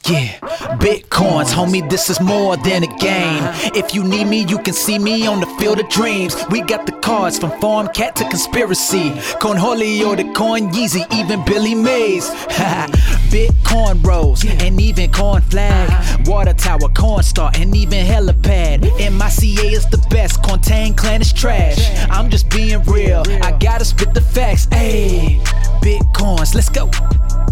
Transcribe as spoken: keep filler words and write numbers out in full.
Yeah, Bitcoins, homie, this is more than a game. If you need me, you can see me on the field of dreams. We got the cards from Farm Cat to Conspiracy, Cornholio to Corn Yeezy, even Billy Mays. Bitcoin Rose, and even Corn Flag, Water Tower, Corn Star, and even Helipad. M I C A is the best, Corntang Clan is trash. I'm just being real, I gotta spit the facts. Ayy, Bitcoins, let's go.